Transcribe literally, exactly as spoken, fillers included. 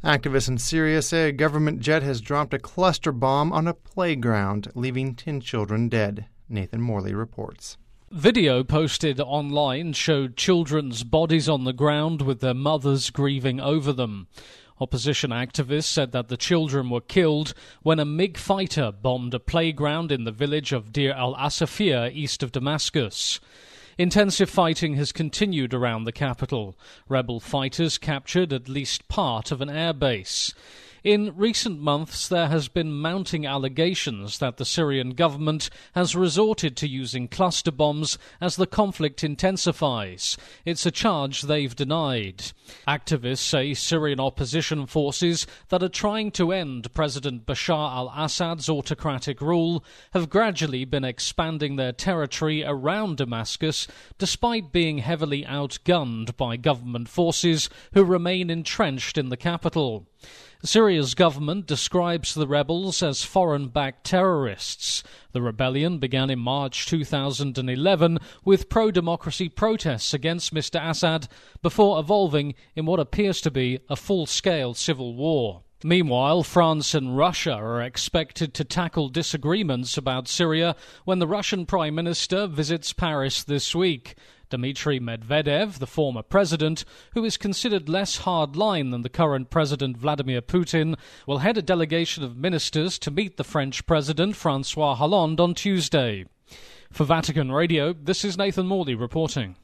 Activists in Syria say a government jet has dropped a cluster bomb on a playground, leaving ten children dead. Nathan Morley reports. Video posted online showed children's bodies on the ground with their mothers grieving over them. Opposition activists said that the children were killed when a MiG fighter bombed a playground in the village of Deir al-Asafir east of Damascus. Intensive fighting has continued around the capital. Rebel fighters captured at least part of an airbase. In recent months, there has been mounting allegations that the Syrian government has resorted to using cluster bombs as the conflict intensifies. It's a charge they've denied. Activists say Syrian opposition forces that are trying to end President Bashar al-Assad's autocratic rule have gradually been expanding their territory around Damascus, despite being heavily outgunned by government forces who remain entrenched in the capital. Syria's government describes the rebels as foreign-backed terrorists. The rebellion began in March two thousand eleven with pro-democracy protests against Mister Assad before evolving in what appears to be a full-scale civil war. Meanwhile, France and Russia are expected to tackle disagreements about Syria when the Russian Prime Minister visits Paris this week. Dmitry Medvedev, the former president, who is considered less hard-line than the current President Vladimir Putin, will head a delegation of ministers to meet the French President François Hollande on Tuesday. For Vatican Radio, this is Nathan Morley reporting.